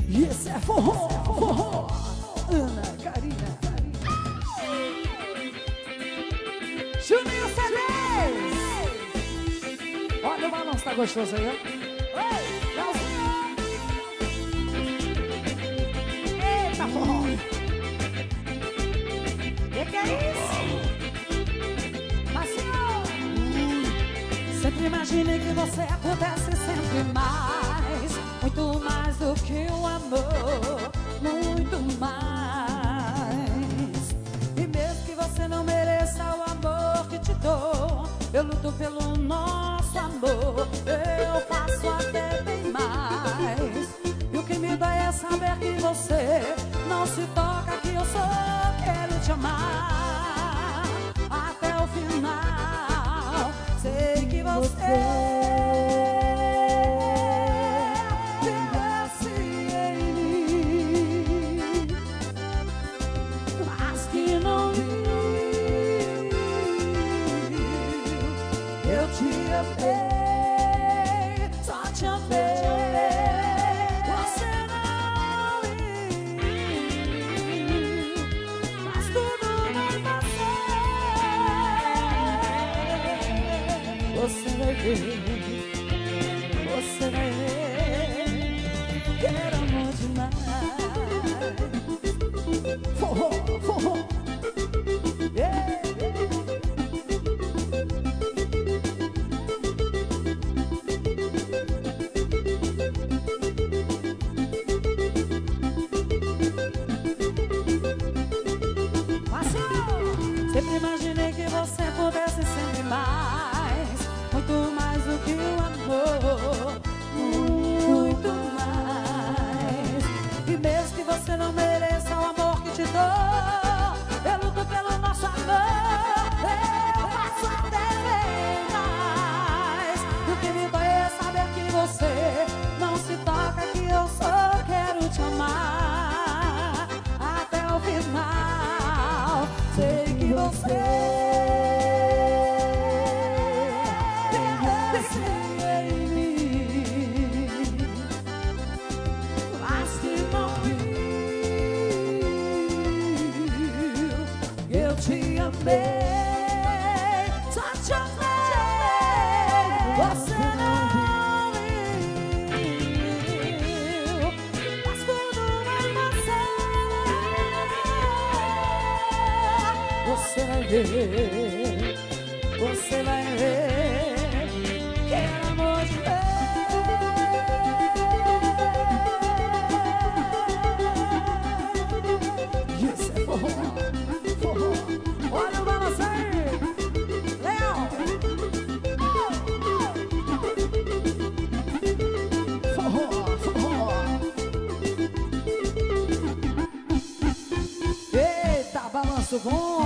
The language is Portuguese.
Isso é forró, forró. Ana Karina. Juninho Feliz. Olha o balanço, tá gostoso aí, ó. Oi, Leozinho. Eita, forró. Que é isso? Massinho. Sempre imaginei que você pudesse sempre mais, muito mais do que o amor, muito mais. E mesmo que você não mereça o amor que te dou, eu luto pelo nosso amor, eu faço até bem mais. E o que me dói é saber que você não se toca, que eu só quero te amar até o final. Sei que você você vai ver, quero amor demais. Forró, forró, yeah. Sempre imaginei que você pudesse sempre mais, muito mais do que o amor, muito mais. E mesmo que você não mereça o amor que te dou, eu luto pelo nosso amor, eu faço até bem mais. E o que me dói é saber que você não se toca, que eu só quero te amar até o final. Sei que você só te amei, você não viu, mas tudo vai passar. Você vai ver, você vai ver, que era amor de Deus. Isso é forró. Olha o balanço aí, Leão. Forró, forró. Eita, balanço bom.